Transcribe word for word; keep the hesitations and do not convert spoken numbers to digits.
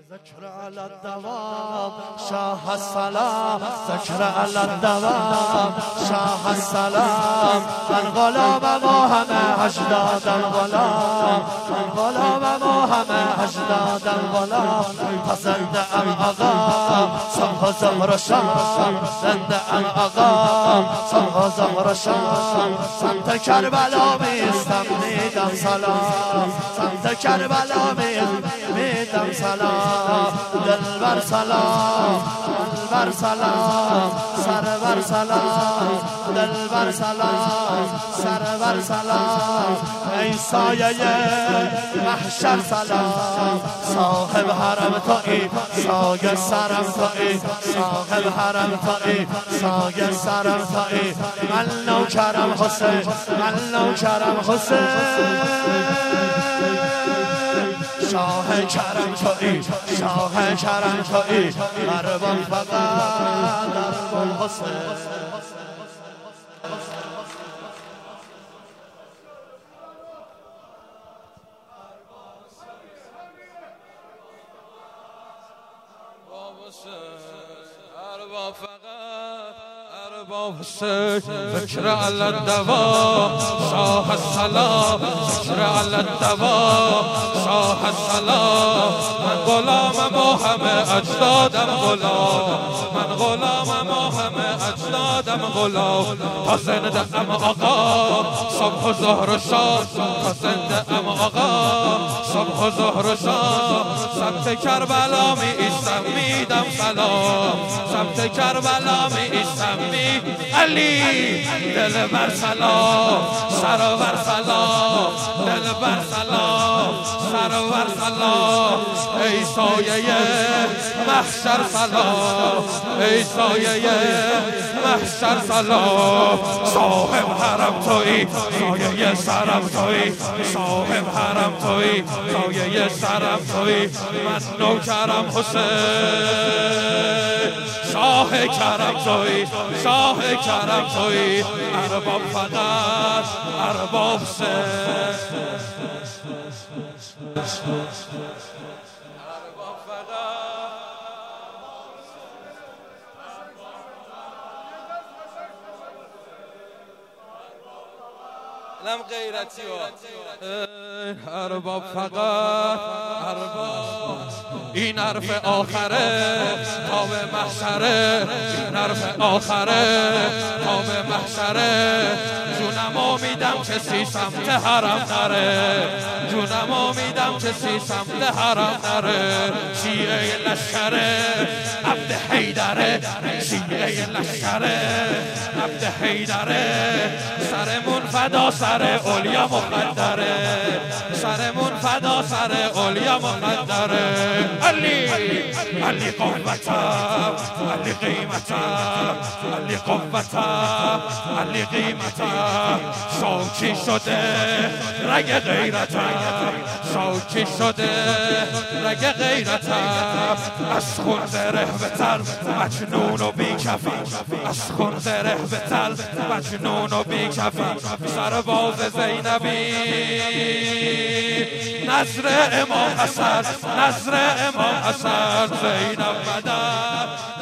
ذكر على الدوام شاه السلام ذكر على الدوام شاه السلام الغلام محمد اجداد الغلام الغلام محمد اجداد الغلام زنده ام آقا صبح زهر شام زنده ام آقا صبح زهر شام سمت کربلا میستم میدم سلام سمت کربلا میدم سلام دلبر سلام دلبر سلام سرور سلام دلبر سلام سرور سلام ای سایه محشر سلام صاحب حرم تویی سایه سرم تویی صاحب حرم تویی سایه سرم تویی من نوکرم حسین من نوکرم حسین شاه کرم تویی شاه کرم تویی ارباب فقط ارباب حسین ارباب فقط ارباب حسین ذکر علی الدوام شاه السلام ذکر علی الدوام شاه السلام من غلام محمد اجدادم غلام من غلام محمد اجدادم غلام تا زنده ام آقا صبح و ظهر و شام تا زنده ام آقا صبح و ظهر و شام سمت کربلا می ایستم میدم سلام سمت کربلا می ایستم می علی دل بر سلام سرور سلام دل بر سلام سرور سلام ای سایه محشر سلام ای سایه محشر سلام صاحب حرم تویی سایه سرم تویی صاحب حرم تویی سایه سرم تویی من نوکرم حسین شاه کرم تویی شاه کرم تویی ارباب فقط ارباب حسین ارباب فقط لم غیرتی و ارباب فقط ارباب این حرف آخره تا به محشره این حرف آخره تا به محشره جونمو میدم کسی سمت حرم نره جونمو میدم کسی سمت حرم نره شیعه لشکره عبد حیدره شیعه لشکره عبد حیدره سرمون فدا سر اولیا مقدره سرمون فدا سر اولیا مقدره علی علی قوتم علی قیمتم علی قوتم علی قیمتم شوکی شده رگ غیرتم شوکی شده رگ غیرتم از خون زره بتر مجنون و بیکفی از خون زره بتر مجنون و بیکفی سرباز زینبی نظر امام حسن نظر امام حسن زینب بدر